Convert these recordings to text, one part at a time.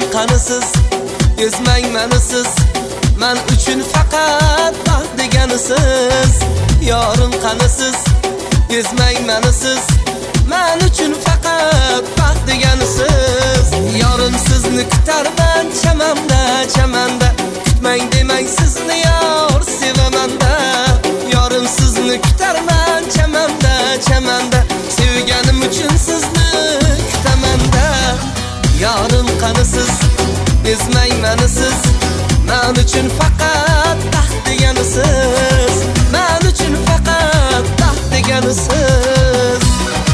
yorim qanisiz, ezmang menisiz, men uchun faqat baxt deganisiz. Yorim qanisiz, ezmang menisiz, men uchun faqat baxt deganisiz. Yorim sizni kutarman chamanda, chamanda, kutmang demang sizni yor sevamanda. Yorim sizni kutarman chamanda, chamanda, sevganim uchun sizni kutamanda. Yorim qanisiz, ezmang menisiz, men uchun faqat baxt deganisiz. Men uchun faqat baxt deganisiz.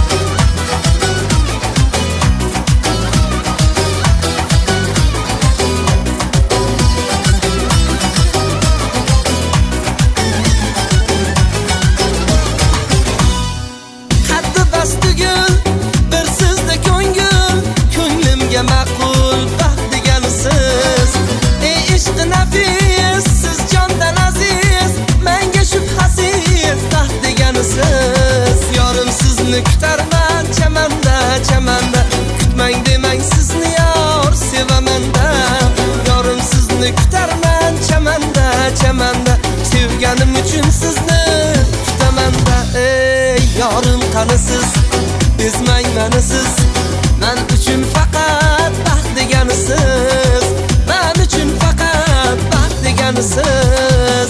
Qaddi bastugul bir sizda ko'ngil, ko'nglimga ma'qul baxt deganisiz. Ey ishq nafis, siz jondan aziz, menga shubhasiz baxt deganisiz. Yorim sizni kutarman chamanda, chamanda, kutmang demang sizni yor sevamanda. Yorim sizni kutarman chamanda, chamanda, sevganim uchun sizni kutamanda. Ey yorim qanisiz, ezmang menisiz, men uchun faqat baxt deganisiz. Men uchun faqat baxt deganisiz.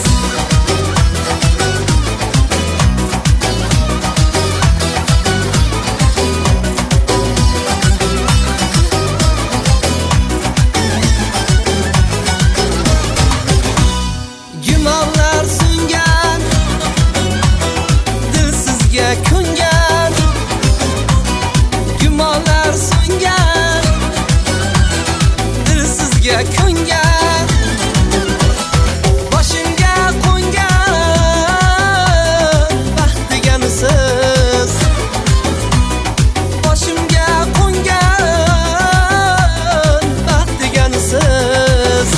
Gumonlar so'ngan, dil sizga ko'ngan. Gumonlar so'ngan, dil sizga ko'ngan. Boshimga qo'ngan baxt deganisiz. Boshimga qo'ngan baxt deganisiz.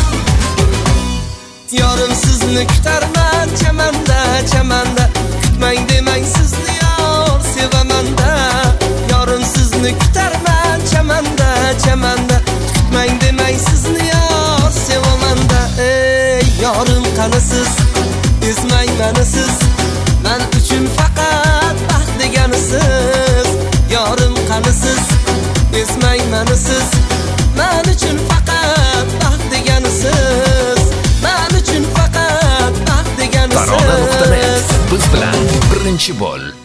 Yorim sizni kutarman chamanda, chamanda, kutmang demang sizni yor sevamanda. Yorim sizni kutarman chamanda, chamanda, kutmang demang sizni yor sevamanda. Ey yorim qanisiz, ezmang menisiz, men uchun faqat baxt deganisiz. Yorim qanisiz, ezmang menisiz, men uchun faqat baxt deganisiz. Men uchun faqat baxt deganisiz. Tarona.net biz bilan birinchi bo'l.